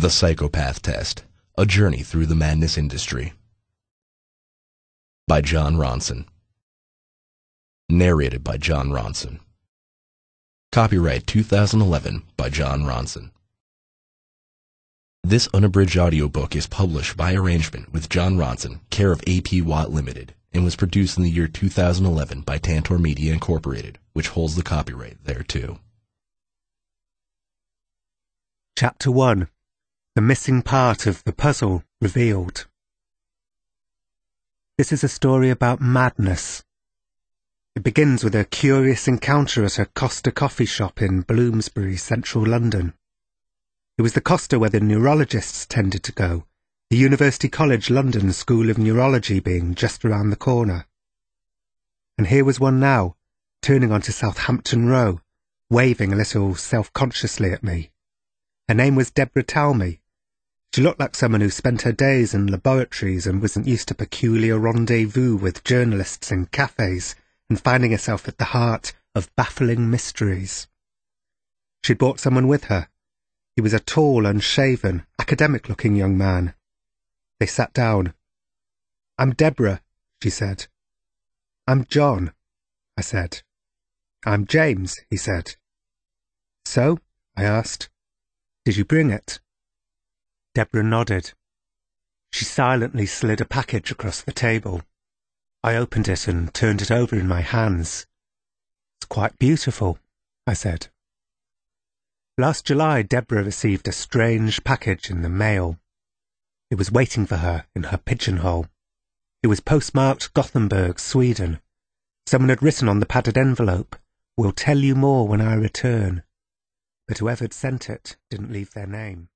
The Psychopath Test, A Journey Through the Madness Industry. By Jon Ronson. Narrated by Jon Ronson. Copyright 2011 by Jon Ronson. This unabridged audiobook is published by arrangement with Jon Ronson, care of A.P. Watt Limited, and was produced in the year 2011 by Tantor Media Incorporated, which holds the copyright thereto. Chapter 1. The missing part of the puzzle revealed. This is a story about madness. It begins with a curious encounter at a Costa coffee shop in Bloomsbury, central London. It was the Costa where the neurologists tended to go, the University College London School of Neurology being just around the corner. And here was one now, turning onto Southampton Row, waving a little self-consciously at me. Her name was Deborah Talmy. She looked like someone who spent her days in laboratories and wasn't used to peculiar rendezvous with journalists in cafes and finding herself at the heart of baffling mysteries. She'd brought someone with her. He was a tall, unshaven, academic-looking young man. They sat down. "I'm Deborah," she said. "I'm John," I said. "I'm James," he said. "So?" I asked. "Did you bring it?" Deborah nodded. She silently slid a package across the table. I opened it and turned it over in my hands. "It's quite beautiful," I said. Last July, Deborah received a strange package in the mail. It was waiting for her in her pigeonhole. It was postmarked Gothenburg, Sweden. Someone had written on the padded envelope, "Will tell you more when I return." But whoever had sent it didn't leave their name.